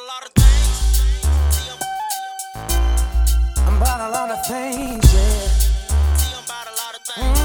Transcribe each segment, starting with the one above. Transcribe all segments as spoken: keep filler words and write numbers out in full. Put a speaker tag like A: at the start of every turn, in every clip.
A: a lot of things.
B: I'm about a lot of things, yeah.
A: See, I'm about a lot of things.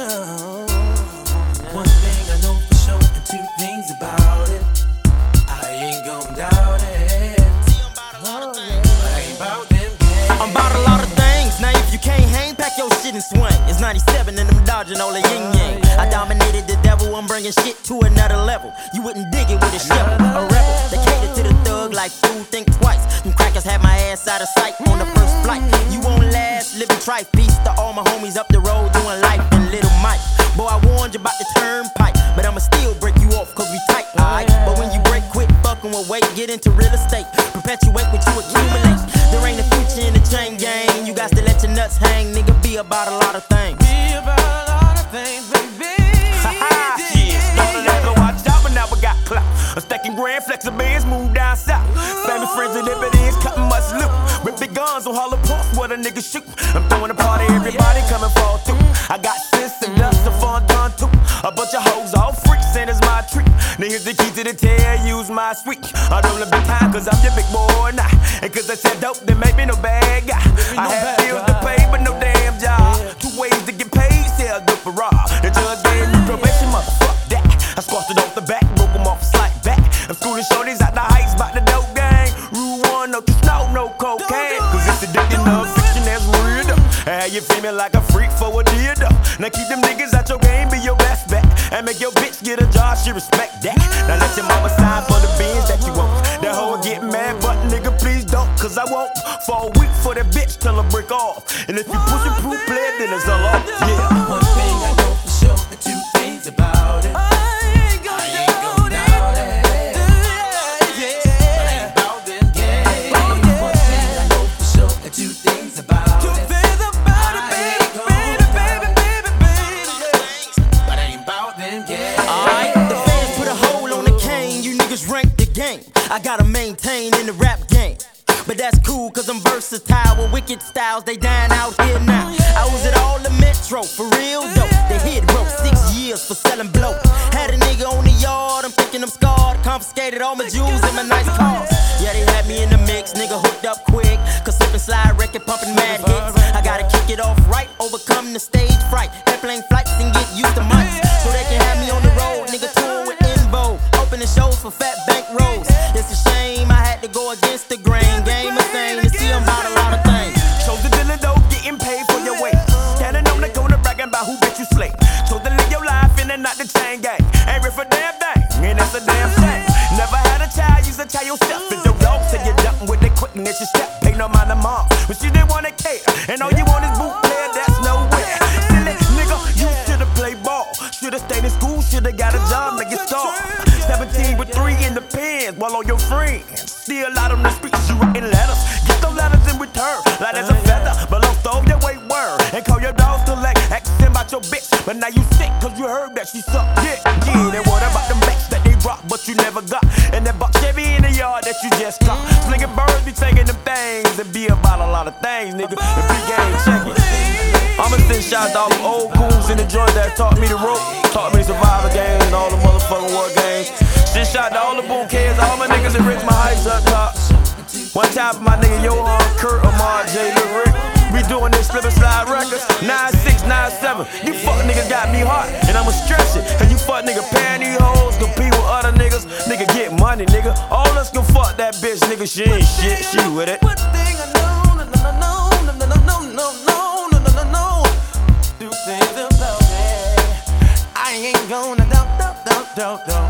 B: Mm-hmm. One thing I know for sure, and two things about it. I ain't gon' doubt it.
A: See, I'm about a lot of things.
B: But I ain't about them games.
C: I'm about a lot of things. Now if you can't hang, pack your shit and swing. It's ninety-seven and I'm dodging all the yin yang. I dominated the devil, I'm bringing shit to another level. You wouldn't dig it with a shovel, a rebel. They cater to the thug like food, think twice. Them crackers had my ass out of sight on the first flight. You won't last, living trife. Peace to all my homies up the road doing life in Little Mike. Boy, I warned you about the turnpike, but I'ma still break you off cause we tight, alright? But when you break, quit fucking with weight, get into real estate. Perpetuate what you accumulate. There ain't a future in the chain gang. You got to let your nuts hang, nigga, be about a lot of things.
B: Be about a lot of things, baby.
D: Ha shit, started at go watch out, but now I got clout. I'm stacking grand, flexing bands, move down south. Family friends and evidence, cutting much loot. With big guns on Hollow Park, where the niggas shoot. I'm throwing a party, everybody coming fall through. I got sis and dust, the fun done too. A bunch of hoes, all freaks, and it's my treat. Now here's the key to the tail, use my sweet. I don't big time, cause I'm your big boy now. And cause I said dope, they make me no bad guy. I had bills to pay, but no damn job. Two ways to get paid, sell dope for raw. The judge gave me probation, motherfuck that. I squashed it off the back, broke them off a slight back. I'm schooling shorties out the heights, bout the dope gang. Rule one, no snow, no cocaine. Cause it's addicting of fiction, that's real though. And how you feeling like a freak for a deal though. Now keep them niggas out your game, be your best bet. And make your bitch get a job, she respect that. Now let your mama sign for the beans that you want. That hoe get mad, but nigga please don't. Cause I won't for a week for that bitch till I break off. And if you push and proof play, then it's all off, yeah.
B: One thing I know for sure, and two things about it. I ain't gon' doubt it. But I ain't about them games. One thing I know for sure, and two things about it. But I ain't about them games.
C: Alright, the fans put a hole on the cane. You niggas rank the game. I gotta maintain in the rap game. But that's cool, cause I'm versatile with wicked styles, they dying out here now. I was at all the Metro, for real though. They hit broke six years for selling blow. Had a nigga on the yard, I'm thinking I'm scarred. Confiscated all my jewels and my nice cars. Yeah, they had me in the mix, nigga hooked up quick. Cause slip and slide record pumping mad hits. I gotta kick it off right, overcome the stage fright. Airplane flights and get used to mics. So they can have me on the road, nigga touring with Invo. Opening shows for fat bank rolls. It's a shame I had to go against the grain. Game of thing to see I'm about a lot of things.
D: Chose the dealer though, getting paid for your weight. Standing on the corner bragging about who bitch you slay. Chose to live your life in and not the chain gang. Ain't real for damn thing, and that's a damn shame. Never had a child, use a child yourself. If your dog say you're jumping with the quickness, you step. Pay no mind to mom, but she didn't wanna care. And all you want is boot player, that's nowhere. Silly nigga, you should've played ball. Should've stayed in school, should've got a job, make it start. seventeen with three in the pens, while all your friends still out on the streets, you writing letters. Get those letters in return, light as a feather. But don't throw your weight word and call your dogs to like asking about your bitch. But now you sick cause you heard that she sucked dick. Yeah, then what about them backs that they rock but you never got? And that buck Chevy in the yard that you just got. Slinging birds be taking them things and be about a lot of things, nigga. The big game, check it. I'ma send shots to all them old coons in the joint that taught me the rope, taught me the survivor games and all the motherfucking war games. Send shot to all the boom kids, all my niggas that reach my heights up top. One time for my nigga Johan, Kurt, Amar, J, Lil Rick. We doing this slip and slide records, nine six, nine seven. You fuck niggas got me hot, and I'ma stress it. Cause you fuck nigga pantyhose, compete with other niggas. Nigga get money, nigga. All us can fuck that bitch, nigga. She ain't shit, she with it.
B: One thing I know, no, no, no, no, no, no, no, no, no, no, no, no. Two things about it. I ain't gonna doubt, doubt, doubt, doubt, doubt.